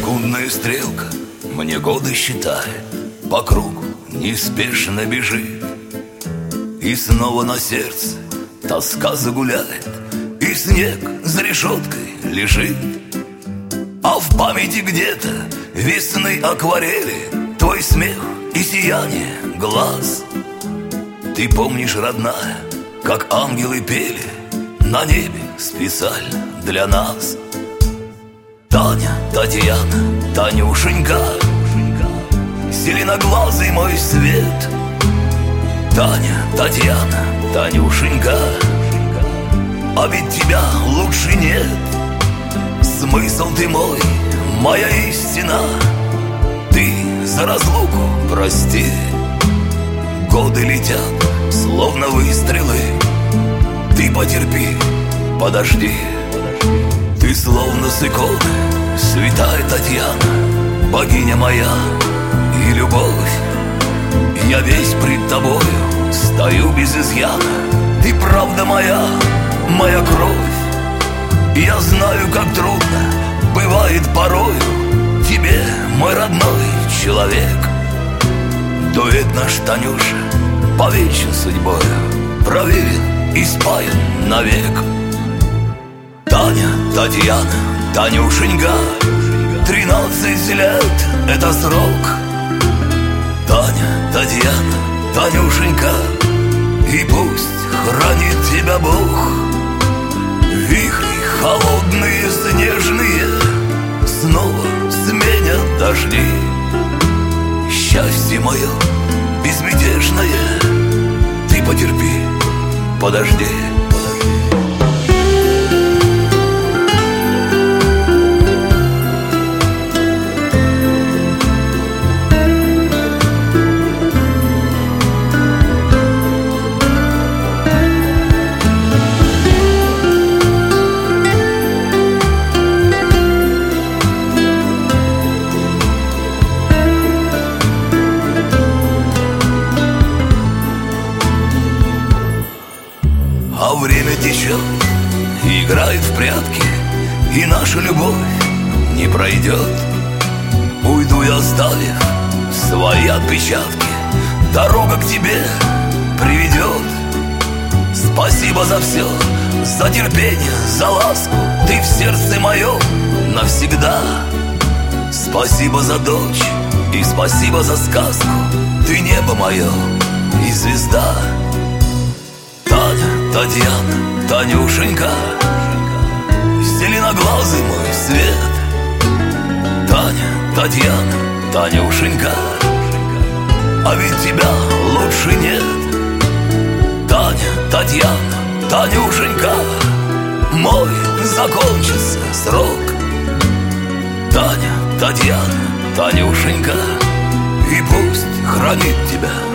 Секундная стрелка мне годы считает, по кругу неспешно бежит. И снова на сердце тоска загуляет, и снег за решеткой лежит. А в памяти где-то весны акварели твой смех и сияние глаз. Ты помнишь, родная, как ангелы пели на небе специально для нас. Таня, Татьяна, Танюшенька, зеленоглазый мой свет. Таня, Татьяна, Танюшенька, а ведь тебя лучше нет. Смысл ты мой, моя истина, ты за разлуку прости. Годы летят, словно выстрелы, ты потерпи, подожди. Ты словно с иконы, святая Татьяна, богиня моя и любовь. Я весь пред тобою стою без изъяна. Ты правда моя, моя кровь. Я знаю, как трудно бывает порою тебе, мой родной человек. Дуэт наш, Танюша, повечен судьбою, проверен и спаян навек. Таня, Татьяна, Танюшенька, 13 лет — это срок. Таня, Татьяна, Танюшенька, и пусть хранит тебя Бог. Вихри холодные, снежные снова сменят дожди. Счастье мое безмятежное, ты потерпи, подожди. А время течет и играет в прятки, и наша любовь не пройдет. Уйду я, оставив свои отпечатки, дорога к тебе приведет. Спасибо за все, за терпение, за ласку, ты в сердце моем навсегда. Спасибо за дочь и спасибо за сказку, ты небо мое и звезда. Таня, Татьяна, Танюшенька, зеленоглазый мой свет. Таня, Татьяна, Танюшенька, а ведь тебя лучше нет. Таня, Татьяна, Танюшенька, мой закончится срок. Таня, Татьяна, Танюшенька, и пусть хранит тебя